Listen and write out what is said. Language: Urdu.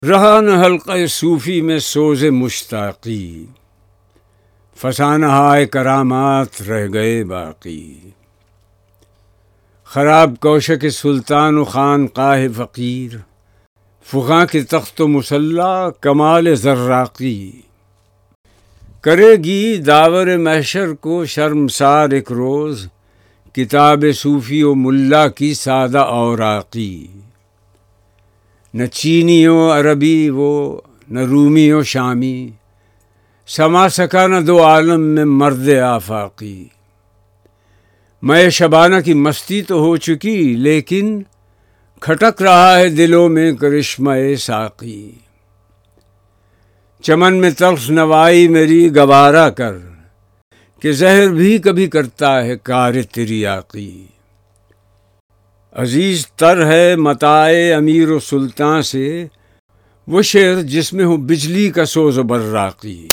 رہا نہ حلقہ صوفی میں سوز مشتاقی، فسانہائے کرامات رہ گئے باقی۔ خراب کوشک سلطان و خانقاہ فقیر، فقاں کے تخت و مصلی کمال زراقی۔ کرے گی داور محشر کو شرمسار ایک روز، کتاب صوفی و ملا کی سادہ اوراقی۔ نہ چینی و عربی وہ، نہ رومی و شامی، سما سکا نہ دو عالم میں مرد آفاقی۔ میں شبانہ کی مستی تو ہو چکی، لیکن کھٹک رہا ہے دلوں میں کرشمہ ساقی۔ چمن میں تلخ نوائی میری گوارا کر، کہ زہر بھی کبھی کرتا ہے کار تریاقی۔ عزیز تر ہے متاع امیر و سلطاں سے وہ شعر جس میں ہو بجلی کا سوز و براقی۔